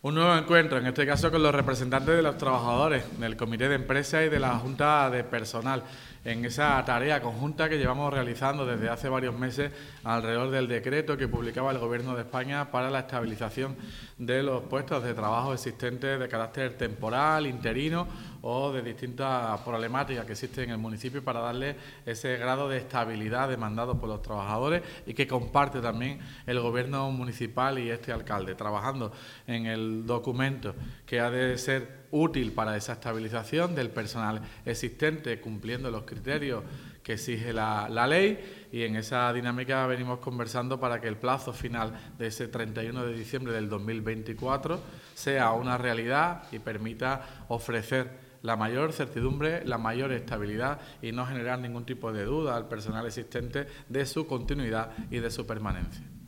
Un nuevo encuentro, en este caso con los representantes de los trabajadores, del comité de empresa y de la junta de personal, en esa tarea conjunta que llevamos realizando desde hace varios meses alrededor del decreto que publicaba el Gobierno de España para la estabilización de los puestos de trabajo existentes de carácter temporal, interino o de distintas problemáticas que existen en el municipio, para darle ese grado de estabilidad demandado por los trabajadores y que comparte también el Gobierno municipal y este alcalde, trabajando en el documento que ha de ser útil para esa estabilización del personal existente, cumpliendo los criterios que exige la ley, y en esa dinámica venimos conversando para que el plazo final de ese 31 de diciembre del 2024 sea una realidad y permita ofrecer la mayor certidumbre, la mayor estabilidad y no generar ningún tipo de duda al personal existente de su continuidad y de su permanencia.